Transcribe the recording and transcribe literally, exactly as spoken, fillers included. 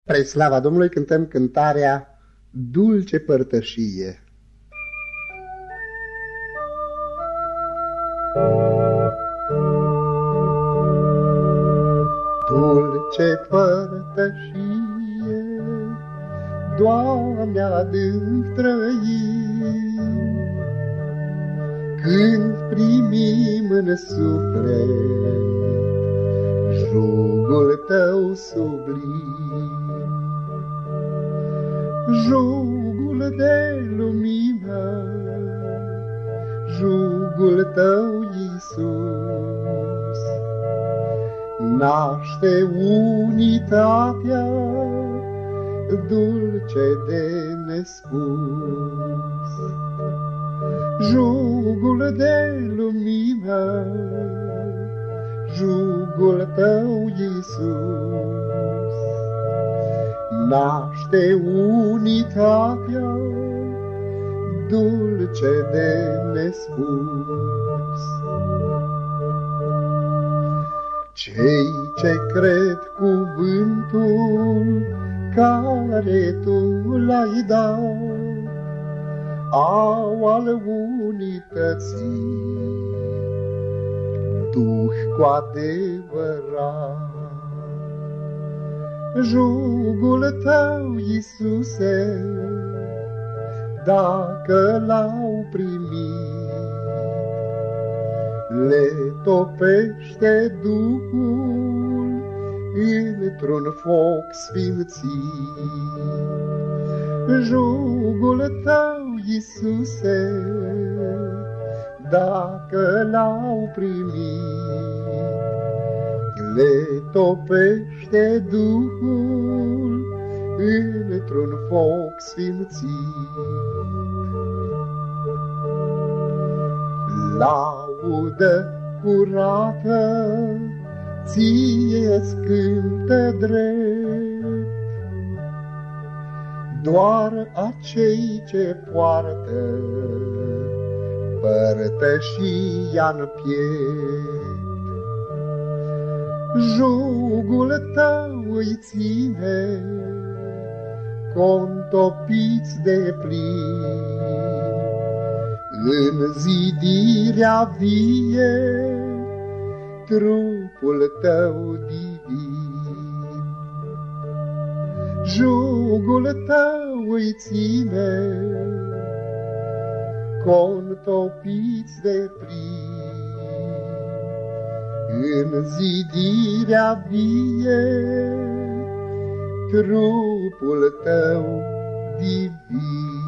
Spre slava Domnului cântăm cântarea Dulce Părtășie. Dulce părtășie, Doamne, adânc trăim, când primim în suflet jugul Tău sublim, jugul de lumină, jugul Tău, Iisus, naște unitatea dulce de nespus. Jugul de lumină, jugul Tău, Iisus, naște unitatea dulce de nespus. Cei ce cred cuvântul care Tu l-ai dat, au al unității Duh cu adevărat. Jugul Tău, Iisuse, dacă l-au primit, le topește Duhul într-un foc sfințit. Jugul Tău, Iisuse, dacă l-au primit, le topește Duhul într-un foc sfințit. Laudă curată Ție-ți cântă drept, doar acei ce poartă părtășia-n piept. Jugul Tău îi ține contopiți de plin, în zidirea vie trupul Tău divin. Jugul Tău îi ține contopiți de plin, în zidirea vie trupul Tău divin.